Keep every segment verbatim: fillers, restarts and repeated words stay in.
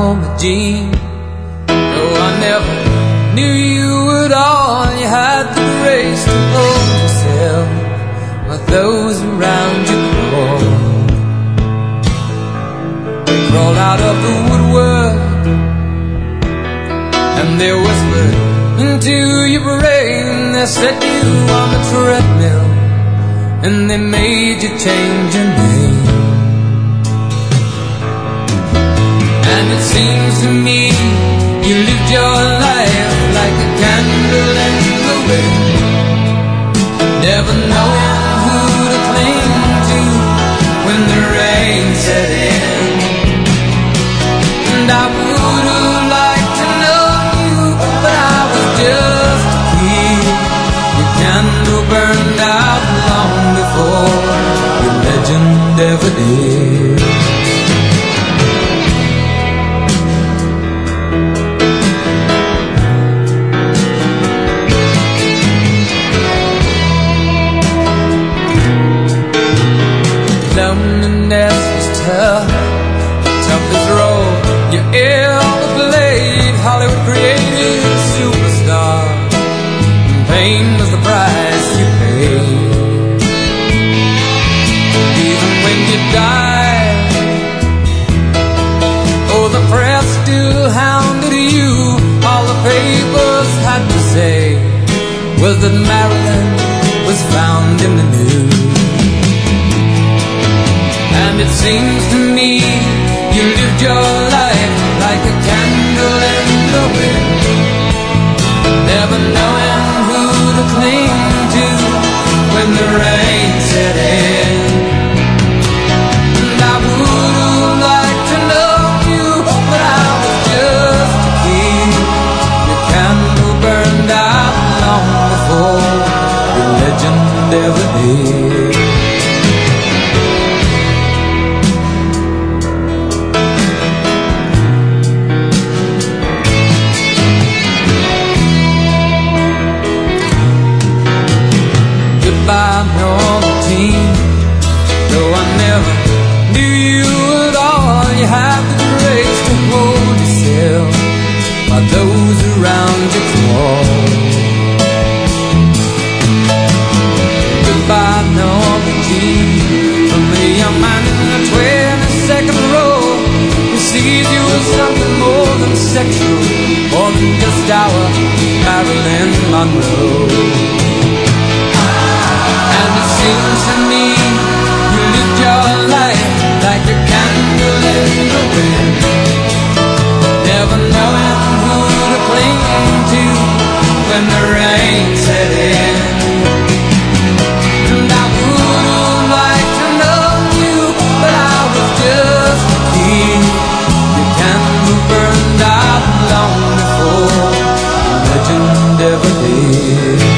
Norma Jean. Though I never knew you at all, you had the grace to hold yourself while those around you crawl. They crawled out of the woodwork and they whispered into your brain. They set you on the treadmill and they made you change your name. And it seems to me you lived your life like a candle in the wind, never knowing who to cling to when the rain set in. And I would have liked to know you, but I was just a kid. Your candle burned out long before your legend ever did. Loneliness was tough, toughest role you ever played. Hollywood created a superstar, and pain was the price you paid. Even when you died, oh, the press still hounded you. All the papers had to say was that Marilyn was found in the news. And it seems to me you lived your life like a candle in the wind, never knowing who to cling to when the rain set in. And I would have liked to know you, but I was just a kid. Your candle burned out long before your legend ever did. By Norma Jean, though I never knew you at all, you have the grace to hold yourself while those around you crawl. Goodbye, Norma Jean, from the young man in the twenty-second row who sees you as something more than sexual, more than just our Marilyn Monroe. And it seems to me you lived your life like a candle in the wind, never knowing who to cling to when the rain set in. And I would have liked to know you, but I was just a kid. Your candle burned out long before the legend ever did.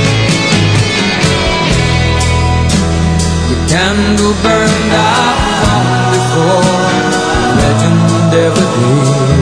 Candle burned out long before legend ever did.